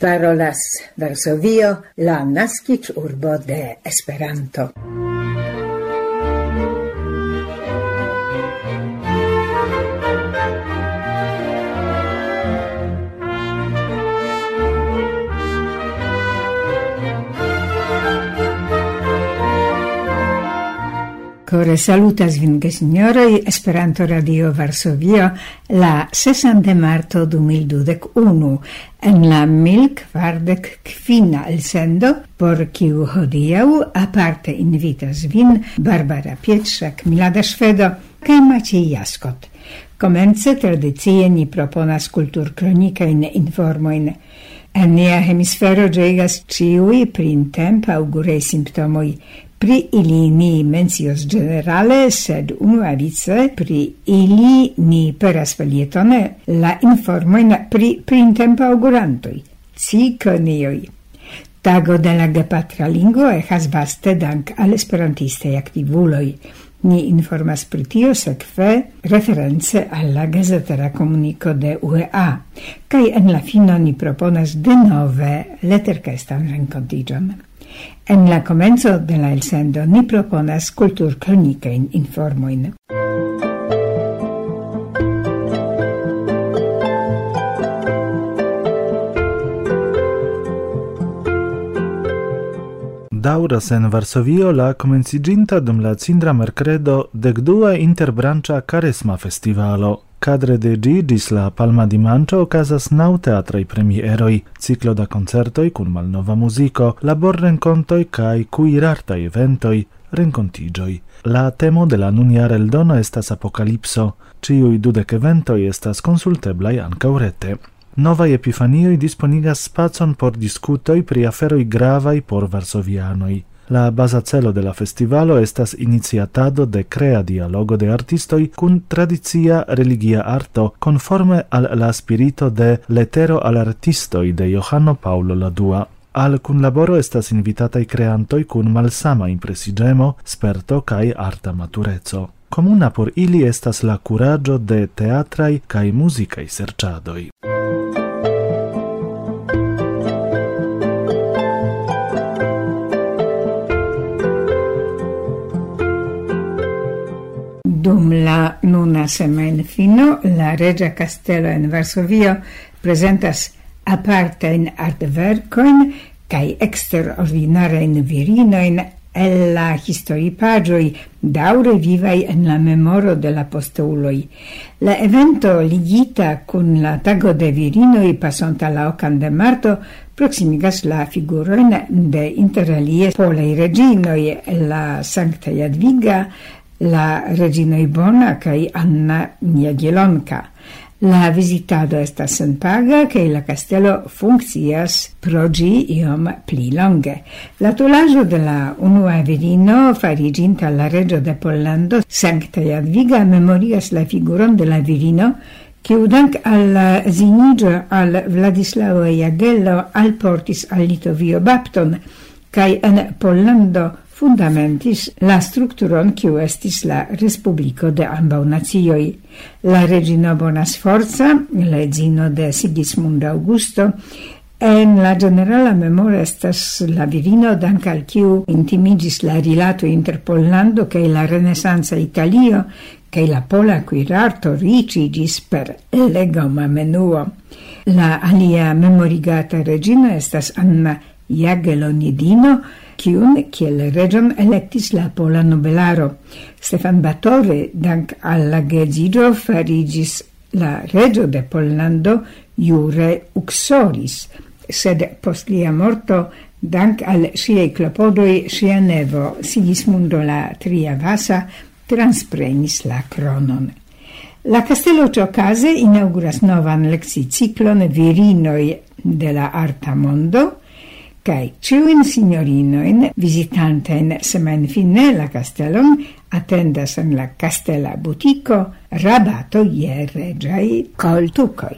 Parolas Varsovio, la naskiĝurbo de Esperanto. Kore salutas vin gesignoroj, Esperanto Radio Varsovio, la 6 de marto 2021, en la 1045 elsendo, por kiu hodiaŭ aparte invitas vin Barbara Pietrzak, Milada Szwedo kaj Maciej Jaskot. Komence tradicie ni proponas kulturkronikajn informojn. En nia hemisfero ĝegas ĉiuj printempa aŭguraj simptomoj. Pri ili ni mencios generale, sed unuavice pri ili ni peras felietone la informojn pri printempa aŭgurantoj, cikonioj. Tago de la gepatra lingvo echas vaste dank al esperantistaj aktivuloj. Ni informas pri tio sekve reference alla gazetara komuniko de UEA, kaj en la fino ni proponas denove leterkestan renkontiĝon. En la komenco de la elsendo ni proponas kulturkronikajn informojn. Daŭras en Varsovio la komenciĝinta dum la cindra merkredo dekdua interbranĉa Karesma festivalo. Cadre de ĝi ĝis la Palma Dimanĉo okazas 9 teatraj premieroj, ciklo da koncertoj kun malnova muziko, laborrenkontoj kaj kuirartaj eventoj, renkontiĝoj. La temo de la nunjara eldono estas apokalipso. Ĉiuj 20 eventoj estas konsulteblaj ankaŭ rete. Novaj Epifanioj disponigas spacon por diskutoj pri aferoj gravaj por varsovianoj. La baza celo de la festivalo estas iniciatado de crea dialogo de artistoj kun tradicia religia arto conforme al la spirito de Letero al artistoj de Johano Paulo II. Al kunlaboro estas invitataj kreantoj kun malsama impresiĝemo, sperto kaj arta matureco. Komuna por ili estas la kuraĝo de teatraj kaj muzikaj serĉadoj. Dum la nuna semajnfino, la Reĝa Kastelo en Varsovio prezentas apartajn artverkojn kaj eksterordinarajn virinojn el la historipaĝoj daŭre vivaj en la memoro de la posteuloj. La evento ligita kun la Tago de Virinoj pasonta la 8 de marto proksimigas la figurojn de interalie polaj reĝinoj, la Sankta Jadviga, la Reginoj Bona kaj Anna Jagiellonka. La vizitado estas senpaga kaj la kastelo funkcias pro ĝi iom pli longe. La tulaĵo de la unua virino fariĝinta la reĝo de Pollando, Sankta Jadviga, memorigas la figuron de la virino, kiu dank al la edziniĝo al Vladislavo Jagello alportis al Litovio bapton, kaj en Pollando fundamentis la strukturon kiu estis la respubliko de ambaŭ nacioj. La reĝino Bonasforza, la edzino de Sigismund Augusto, en la ĝenerala memoro estas la virino dank al kiu intimiĝis la rilato inter Pollando kaj la renesanca Italio, kaj la pola kuirarto riĉiĝis per legoma menuo. La alia memorigata reĝino estas Anna Jagiellonidino, kiun kiel reĝon elektis la pola nobelaro. Stefan Batory, dank al la geedziĝo, fariĝis la reĝo de Pollando jure uxoris, sed post lia morto, dank al ŝiaj klopodoj, ŝia nevo Sigismundo la tria Vasa transprenis la kronon. La kastelo ĉokaze inauguras novan lekciiciklon Virinoj de la arta mondo, kaj ĉiujn signorinojn vizitantajn semajnfine la kastelon atendas en la kastela butiko rabato je reĝaj koltukoj.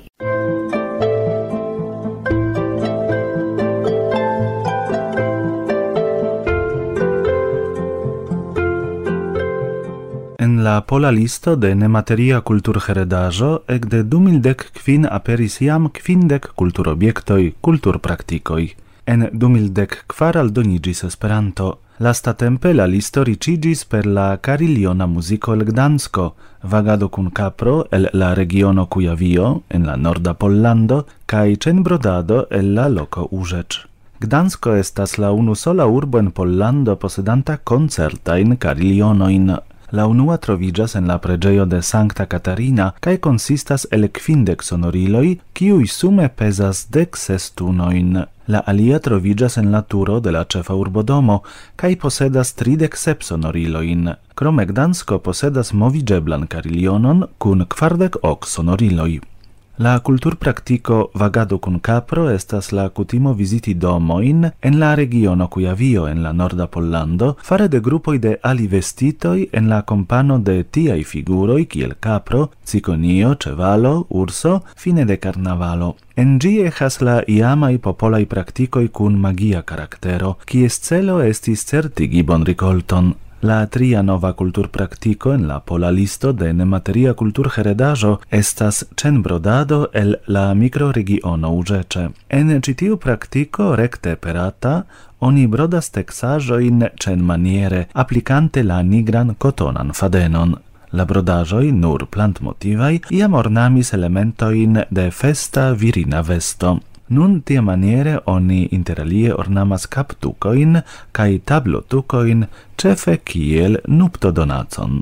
En la pola listo de nemateria kulturheredaĵo ekde 2015 aperis jam 50 kulturobjektoj, kulturpraktikoj. En 2014 aldoniĝis Esperanto. Lastatempe la listo riĉiĝis per la cariliona muziko el Gdansko, vagado kun kapro el la regiono Kujavio en la norda Pollando kaj ĉenbrodado el la loko Urzecz. Gdansko estas la unusola urbo en Pollando posedanta koncertajn carilionojn. La unua troviĝas en la preĝejo de Sankta Katarina kaj konsistas el 50 sonoriloj, kiuj sume pezas 16 tunojn. La alia troviĝas en la turo de la ĉefa urbodomo kaj posedas 37 sonorilojn. Krome Gdansko posedas moviĝeblan carilionon kun 40 sonoriloj. La kulturpraktiko vagado kun kapro estas la kutimo viziti domojn en la regiono Kujavio en la norda Pollando fare de grupoj de alivestitoj en la kompano de tiaj figuroj kiel kapro, cikonio, ĉevalo, urso, fine de karnavalo. En ĝi eĥas la iamaj popolaj praktikoj kun magia karaktero, kies celo estis certigi bonrikolton. La tria nova kulturpraktiko en la pola listo de nemateria kulturheredaĵo estas ĉenbrodado el la mikroregiono Urzece. En ĉi tiu praktiko rekte perata oni brodas teksaĵojn ĉenmaniere, aplikante la nigran kotonan fadenon. La brodaĵoj, nur plantmotivaj, iam ornamis elementojn de festa virina vesto. Nun tia maniere oni interalie ornamas kaptukojn kaj tablotukojn ĉefe kiel nuptodonacon.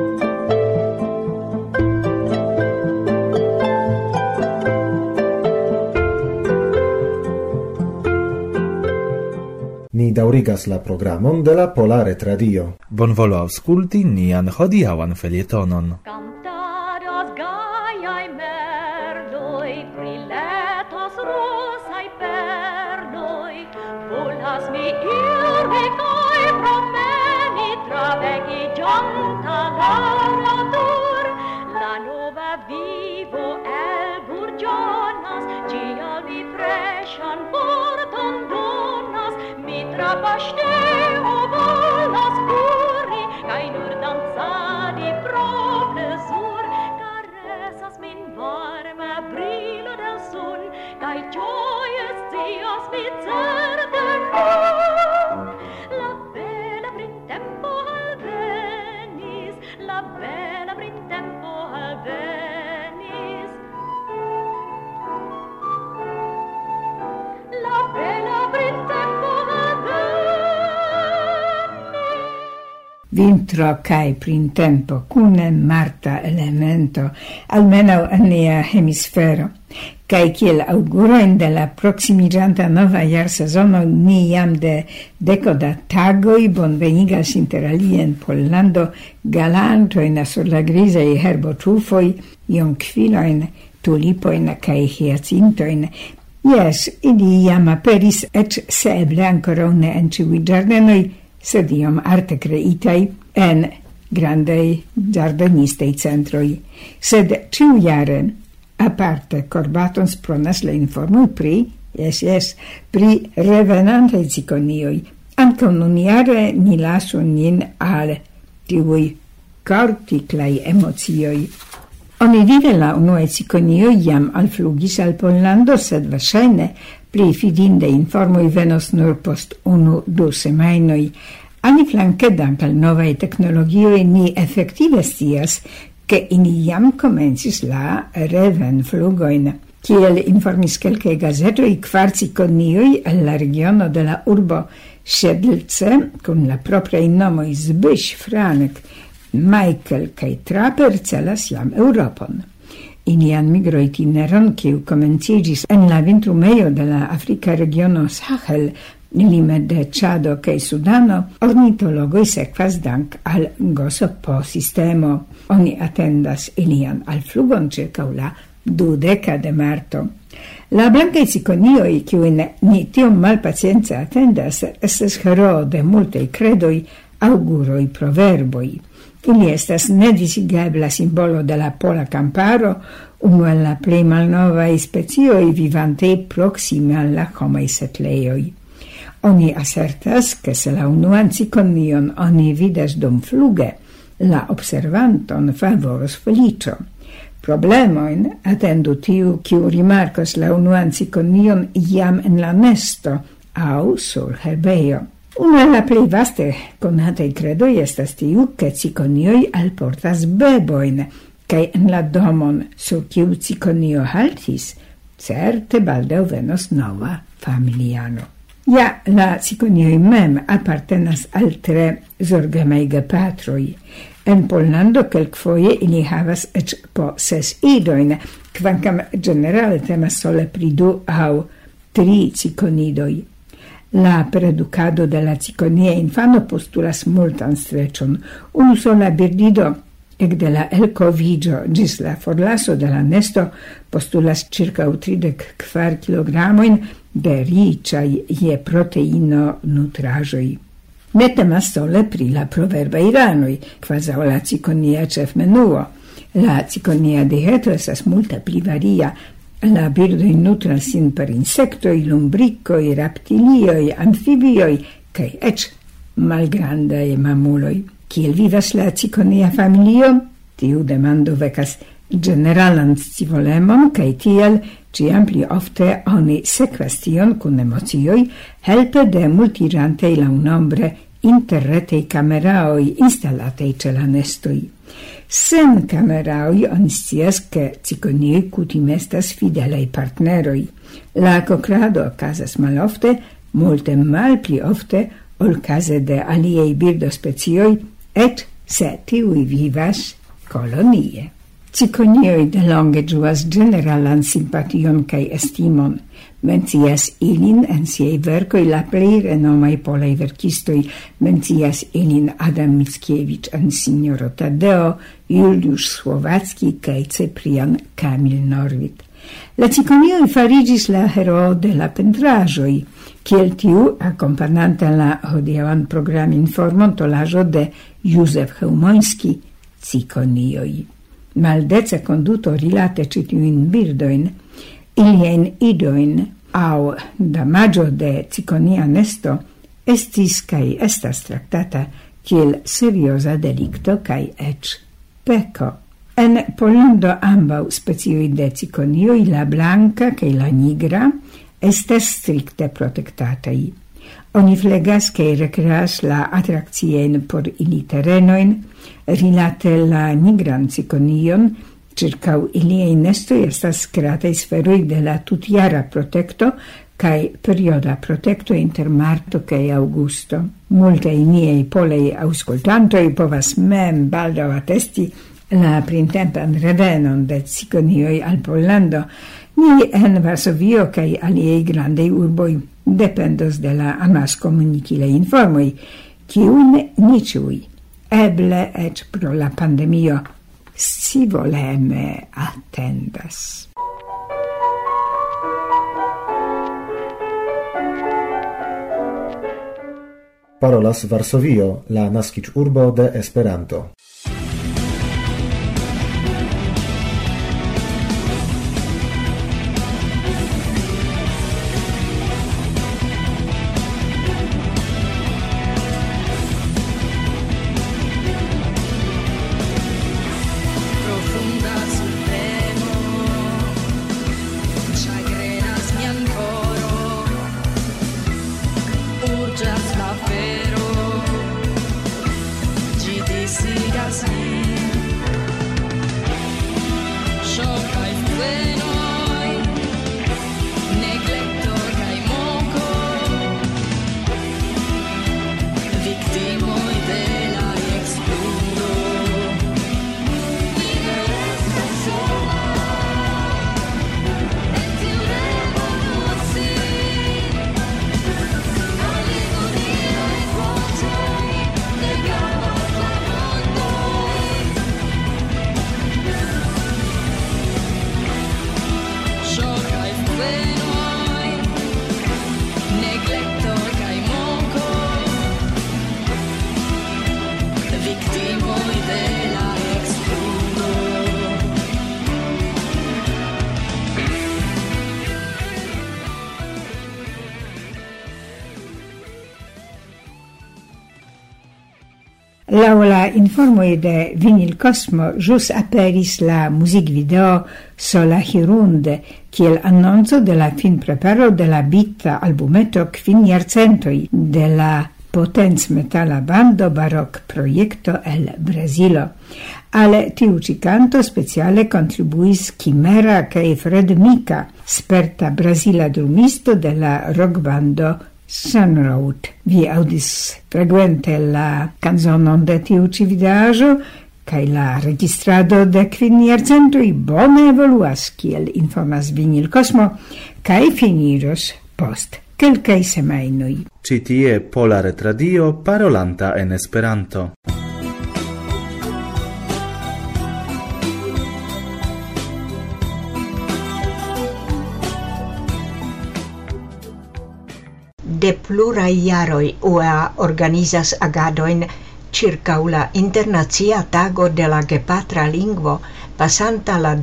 Ni daŭrigas la programon de la Pola Retradio. Bonvolu aŭskulti nian hodiaŭan felietonon. Vintro kaj printempo kune marta elemento, almenaŭ en nia hemisfero. Kaj kiel aŭgurojn de la proksimiĝanta nova jarsezono ni jam de deko da tagoj bonvenigas interalie en Pollando galantojn sur la grizaj herboĉufoj, jonkvilojn, tulipojn kaj hiacintojn. Jes, ili jam aperis, eĉ se eble ankoraŭ ne en ĉiuj ĝardenoj, sed iom arte kreitaj en grandaj ĝardenistej centroj. Sed ĉiujare, aparte Corbatons pronas la informoj pri revenantaj cikonioj. Ankaŭ nunjare ni lasu nin al tiuj kortiklaj emocioj. Onidire la unuaj cikonioj jam alflugis al Pollando, sed verŝajne pli fidinde informoj venos nur post 1-2 semajnoj. Aliflanke, dank al novaj teknologioj, ni efektive scias, ke ili jam komencis la revenflugojn. Kiel informis kelkaj gazetoj, 4 cikonioj el la regiono de la urbo Siedlce, kun la propraj nomoj Zbyś, Franek, Michael kaj Trapper celas jam Europon. Ilian migroitineron, kiu komenciĝis en la vintrumejo de la Afrika regiono Sahel, lime de Ĉado kaj Sudano, ornitologoj sekvas dank al GOSOP-sistemo. Oni atendas ilian alflugon ĉirkaŭ la 20 de marto. La blankaj cikonioj, kiujn ni tiom malpacience atendas, estas heroo de multaj kredoj, aŭguroj, proverboj. Ili estas nedisigebla simbolo de la pola kamparo, unu el la plej malnovaj specioj vivante proksime al la homaj setlejoj. Oni asertas, ke se la unuan cikonion oni vidas dumfluge, La observanton favoros felicio. Problemoin attendu tiu, kiu rimarcos la unuan cikonion jam en la nesto au sur herbejo. Una la plei vaste conatei credoi estas tiu, che cikonioi alportas beboin, cae en la domon sur kiu cikonio haltis, certe baldeu venos nova familiano. Ja, la cikonioi mem appartenas al tre zorgemei gepatroi. En Pollando kelkfoje ili havas ec po 6 idoin, kvankam generale temas sole pri 2 au 3 cikonidoi. La pereducado de la cikonia infano postulas multan strecion. Unu sola birdido ec de la elcovigio gis la forlaso de la nesto postulas circa 34 kilogramoin de ricai je proteino nutrajoi. Ne temas sole pri la proverba iranoi, quasau la cikonia cef menuo. La cikonia dieto esas multa pli varia. La birdoi nutras sin per insectoi, lumbricoi, raptilioi, amfibioi, cae ec malgrandai mamuloi. Kiel vivas la cikonia familio? Tiu demando vecas generalan scivolemon, cae tiel ciam pli ofte oni sequas tion cun emocioi, helpe de multirantei launombre interretei cameraoi installatei ce la nestoi. Sen cameraoi oni scias che cikonioi kutime estas fidelei partneroi. La cocrado ocasas malofte, multe malpli ofte, ol case de aliei birdospecioi, et se tiui vivas colonie. Cikonioi de longe giuas generalan simpation cae estimon. Mencias ilin en siei vercoi la plei renomai polei verkistoi, mencias ilin Adam Mickiewicz en Signoro Taddeo, Juliusz Słowacki cae Cyprian Kamil Norwid. La cikonioi farigis la heroo de la pentraĵoj, kiel tiu acompananta la hodiaŭan programinformon tolaĵo de Józef Chełmoński, Cikonioj. Maldeca conduto rilate ĉi tiujn birdojn, ilien idoin au damaggio de cikonia nesto estis cae estas tractata kiel seriosa delicto cae ec peco. En Pollando ambau specioi de cikonioi, la blanca cae la nigra, estes stricte protectatei. Oni flegas cae recreas la attractien por ili terenoin, rilate la nigran cikonion, circau iliei nestoi estas createi sferoi de la tutjara protecto cae perioda protecto inter marto cae augusto. Multei miei polei auscultantoi povas mem baldau attesti la printempan revenon de cikonioi al Pollando. Ni en Varsovio cae aliei grandei urboi dependos de la amas comunicile informoi, cium ni ciui, eble ec pro la pandemio, si voleme attendas. Parolas Varsovio, la naskic urbo de Esperanto. Urĝas la fero, ĝi disigas Laŭ informoj de Vinyl Cosmo ĵus aperis la muzikvideo Sola Hirunde kiel anonco de la finpreparo de la bita albumeto 5 jarcentoj de la potenc-metala bando Barok Projekto el Brazilo. Al tiu ĉi kanto speciale kontribuis Kimera kaj Fred Mika, sperta brazila drumisto de la rockbando Sunroad. Vi audis frequente la canzonon de tiu ĉi videaĵo, kaj la registrado de 5 jarcentoj bone evoluas, kiel informas Vinyl Cosmo, kaj finiĝos post kelkaj semajnoj. Ĉi tie Pola Retradio parolanta en Esperanto. De pluraj jaroj UEA organizas agadojn ĉirkaŭ la Internacia Tago de la Gepatra Lingvo pasanta la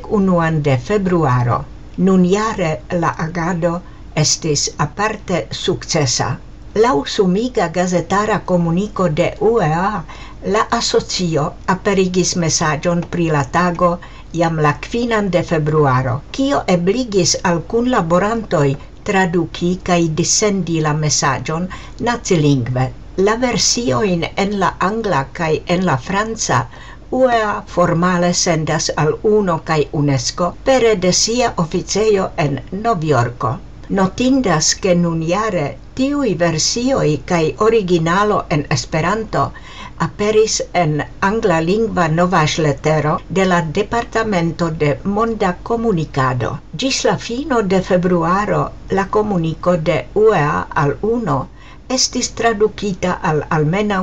21 de februaro. Nunjare la agado estis aparte sukcesa. Laŭ sumiga gazetara komuniko de UEA, la asocio aperigis mesaĝon pri la tago jam la 5 de februaro, kio ebligis al kunlaborantoj traduki kaj dissendi la mesaĝon nacilingve. La versiojn en la angla kaj en la franca UEA formale sendas al UNO kaj UNESCO pere de sia oficejo en Novjorko. Notindas ke nunjare tiuj versioj kaj originalo en Esperanto aperis en angla lingva novaĵletero de la Departamento de Monda Komunikado. Ĝis la fino de februaro la komuniko de UEA al UNO estis tradukita al almenaŭ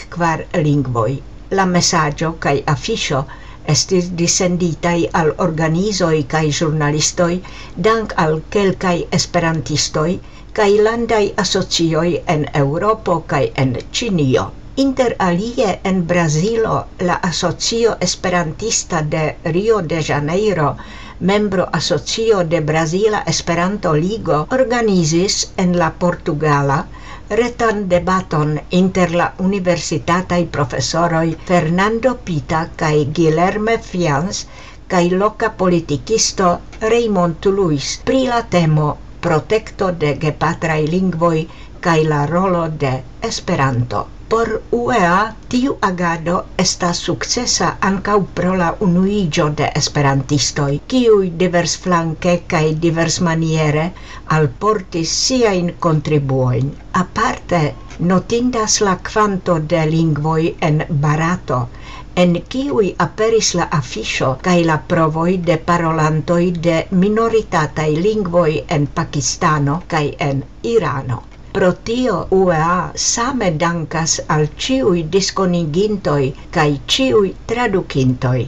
14 lingvoj. La mesaĝo kaj afiŝo estis dissenditaj al organizoj kaj ĵurnalistoj dank al kelkaj esperantistoj kaj landaj asocioj en Eŭropo kaj en Ĉinio. Inter alie en Brazilo la Asocio Esperantista de Rio de Janeiro, membro Asocio de Brazila Esperanto Ligo, organizis en la portugala retan debaton inter la universitataj profesoroj Fernando Pita kaj Guilherme Fians kaj loka politikisto Raymond Luis pri la temo protekto de gepatraj lingvoj kaj la rolo de Esperanto. Por UEA tiu agado estas sukcesa ankaŭ pro la unuiĝo de esperantistoj, kiuj diversflanke kaj diversmaniere alportis siajn kontribuojn. Aparte notindas la kvanto de lingvoj en Barato, en kiuj aperis la afiŝo kaj la provoj de parolantoj de minoritataj lingvoj en Pakistano kaj en Irano. Pro tio UEA same dankas al ĉiuj diskonigintoj kaj ĉiuj tradukintoj.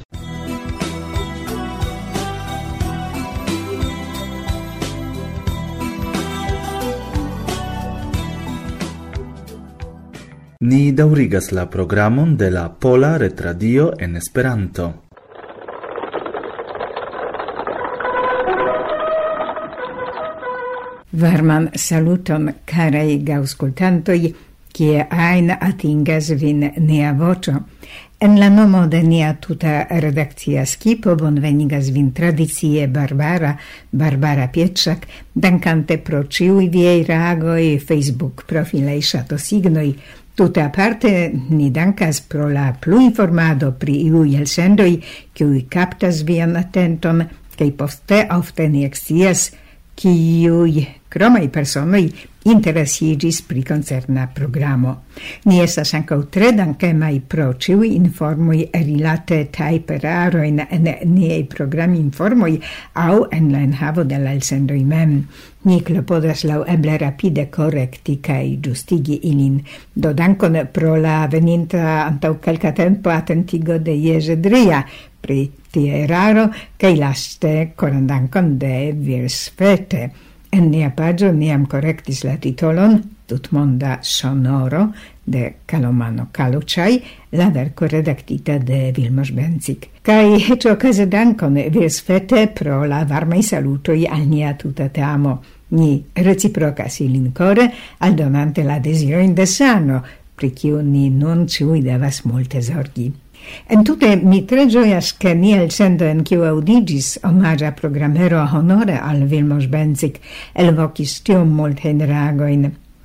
Ni daŭrigas la programon de la Pola Retradio en Esperanto. Varman saluton, carei gaŭskultantoj, kie ajn atingas vin nia voĉo. En la nomo de nia tuta redakcia skipo bonvenigas vin tradicie Barbara Pietrzak, dankante pro ĉiuj viaj reagoj, Facebook profilaj ŝatosignoj. Tute aparte ni dankas pro la pluinformado pri iuj elsendoj, kiuj kaptas vian atenton, kaj poste ofte ni ekscias, kiuj kromaj personoj interesiĝis pri koncerna programo. Ni estas ankaŭ tre dankemaj pro ĉiuj informoj rilate tajperarojn en niaj programinformoj aŭ en la enhavo de la elsendoj mem. Ni klopodas laŭeble rapide korekti kaj ĝustigi ilin. Do dankon pro la veninta antaŭ kelka tempo atentigo de Jerzy Dria pri tia eraro kaj laste koran dankon de Virsvete. En nia pagio niam correctis la titolon Tutmonda sonoro de Kalomano Kaluĉaj, la verko redaktita de Vilmos Bencik. Kaj eĉ okaze dankon Virsvete pro la varmaj salutoj al nia tuta teamo. Ni reciprokas ilin kore, aldonante la dezirojn de sano, pri kiu ni nun ciui devas multe zorgi. En tute mi tre gioias che mi elsendo en kiu audigis omagia programmero honore al Vilmos Benzik elvocis tiom multen reagoin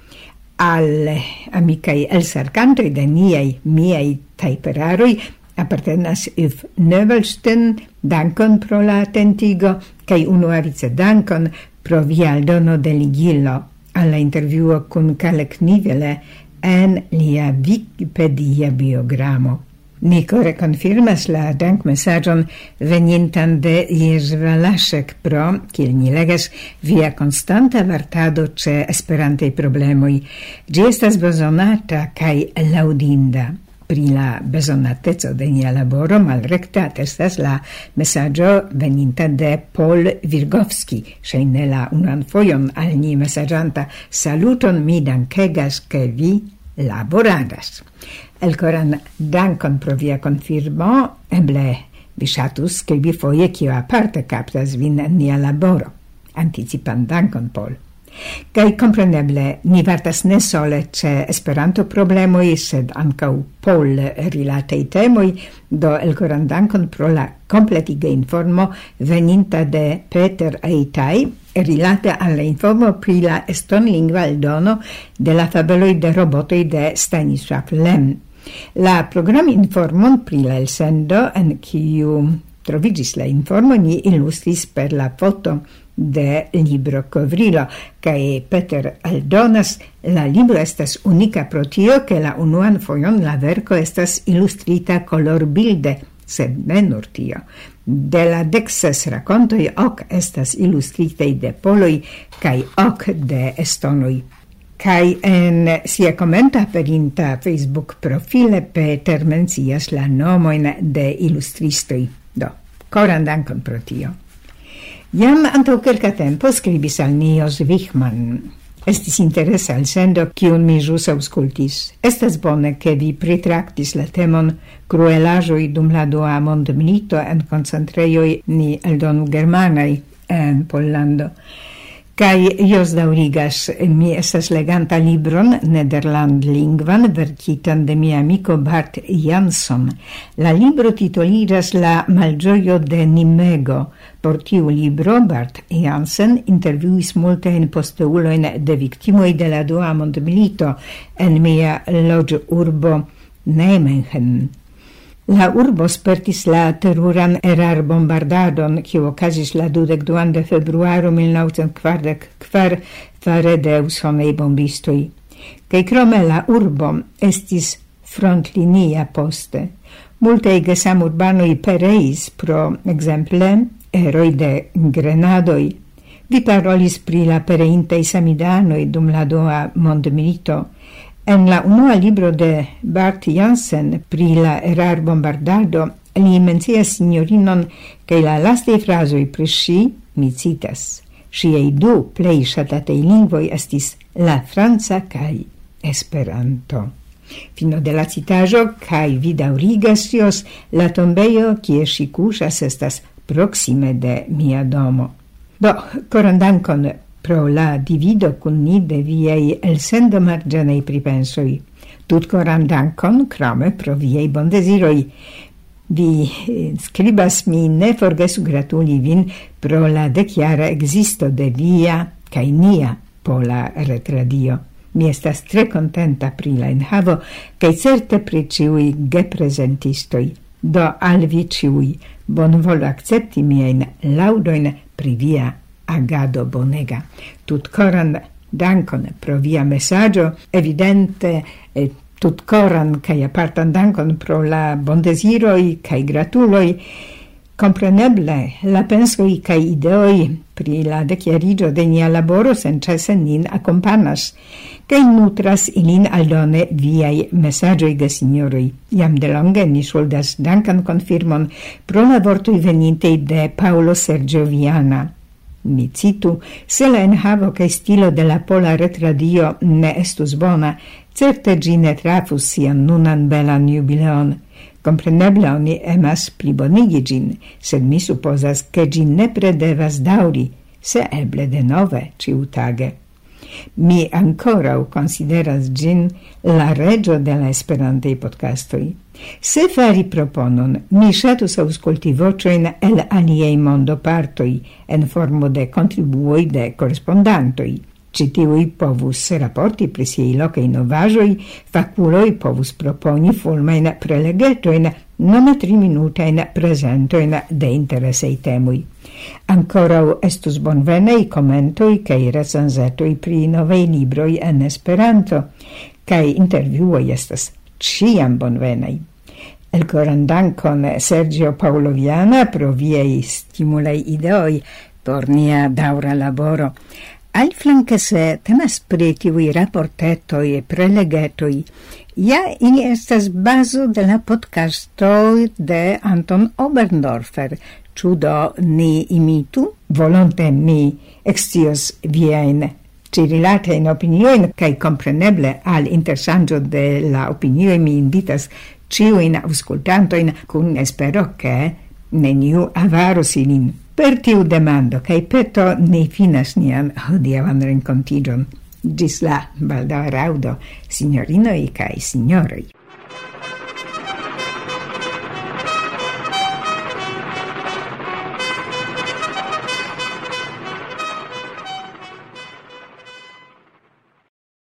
al amicai elsercantoi de miei taiperaroi appartenas Yves Neuvelsten, dankon pro la attentigo, kai unuarice dankon pro via aldono de ligillo alla intervjuo kun Kalek Nivele en lia Wikipedia biogramo. Ni core confirmas la dankmesaĝon venintan de Jerzy Walaszek pro, kiel ni legas, via konstanta vartado ĉe esperantaj problemoj. Ĝi estas bezonata kaj laŭdinda. Pri la bezonateco de nia laboro malrekte atestas la mesaĝo veninta de Paul Wirgowski, ŝajne la unuan fojon al ni mesaĝanta saluton, mi dankegas ke vi laboradas. Elkoran dankon pro via confirmo, eble vi ŝatus skribi foje kio aparte kaptas vin en nia laboro. Anticipan dankon, Paul. Kaj kompreneble ni vartas ne sole ĉe Esperanto problemoj, sed ankaŭ Paul rilataj temoj, do elkoran dankon pro la kompletiga informo veninta de Peter Eitaj rilate alla informo pri la estonlingva eldono de la fabeloj de robotoj de Stanisław Lem. La programinformon pri la elsendo en kiu troviĝis la informo ni ilustris per la foto de libro covrilo, kai Peter aldonas la libro estas unika pro tio che la unuan fojon la verko estas ilustrita colorbilde, sed ne nur tio. De la 16 rakontoj 8 estas ilustritaj de poloj kaj 8 de estonoj. Kai en sia commenta perinta Facebook profile Peter mencias la nomojn de ilustristoj. Do, koran dankon pro tio. Jam antaŭ kelka tempo skribis al ni Jos Wichmann. Estis interesa elsendo, kiun mi ĵus aŭskultis. Estas bone, ke vi pritraktis la temon kruelaĵoj dum la dua mondmilito en koncentrejoj ni eldonu germanaj en Pollando. Kai Jos daŭrigas, mi estas leganta libron nederlandlingvan verkitan de mia amiko Bart Jansson. La libro titoliĝas La malĝojo de Nimego. Por tiu libro Bart Jansen intervjuis multajn posteulojn de viktimoj de la dua mondmilito en mia loĝurbo Nijmegen. La urbo spertis la teruran erarbombardadon, kiu okazis la 22 de februaro 1944 fare de usonaj bombistoj. Kaj krome la urbo estis frontlinia poste. Multaj gesamurbanoj pereis pro ekzemple eroj de grenadoj. Vi parolis pri la pereintaj samidanoj dum la dua mondmilito. En la unua libro de Bart Jansen pri la erarbombardado li mencias signorinon kaj la lastaj frazoj pri ŝi, mi citas, ŝiaj du plej ŝatataj lingvoj estis la franca kaj Esperanto. Fino de la citaĵo kaj vi daŭrigas Jos, la tombejo kie ŝi kuŝas estas proksime de mia domo. Do, koran dankon pro la divido kun ni de viaj elsendo marĝenaj pripensoj. Tutkoran dankon krome pro viaj bondeziroj. Vi skribas, mi ne forgesu gratuli vin pro la dekjara ekzisto de via kaj nia pola retradio. Mi estas tre kontenta pri la enhavo kaj certe pri ĉiuj geprezentistoj. Do al vi ĉiuj bonvolu akcepti miajn laŭdojn pri via agado bonega. Tutkoran dankon pro via mesaĝo, evidente tutkoran kaj apartan dankon pro la bondeziroj kaj gratuloj. Kompreneble, la pensoj kaj ideoj pri la dekjariĝo de nia laboro senĉese nin akompanas kaj nutras ilin aldone viaj mesaĝoj gesinjoroj. Jam delonge ni ŝuldas dankan konfirmon pro la vortoj venintaj de Paolo Sergio Viana. Mi citu, se la enhavo kaj stilo de la pola retradio ne estus bona, certe ĝi ne trafus sian nunan belan jubileon. Kompreneble oni emas plibonigi ĝin, sed mi supozas, ke ĝi nepre devas daŭri, se eble denove ĉiutage. Mi ancora consideras gin la regio de la esperantei podcastoi. Se fari proponon, mi shatus ausculti vocioin el aliei mondopartoi en formo de contribuoi de correspondantoi. Citiui povus rapporti pri siei locai novajoi, faculoi povus proponi fulmain prelegetoin, nome 3 minutein presentoin de interessei temui. Ancorau estus bonvenei commentoi cae recenzetoi pri novei libroi en Esperanto, cae interviuoi estas ciam bonvenei. El coran dankon Sergio Pauloviana pro viei stimulei ideoi por nia daura laboro. Aliflanque se temas pri tiui rapportetoi e prelegetoi, ja ili estas bazo de la podcastoi de Anton Oberndorfer. Ciudo ni imitu? Volonte mi extios vien cirilatein opinioin, cae compreneble al intersangio de la opinioi mi invitas ciuin auscultantoin cun espero che neniu avarus ilin. Per tiu demando, cae peto ne finas nian hodiavan rencontigion. Gis la, baldaŭ raudo, signorinoi cae signoroi.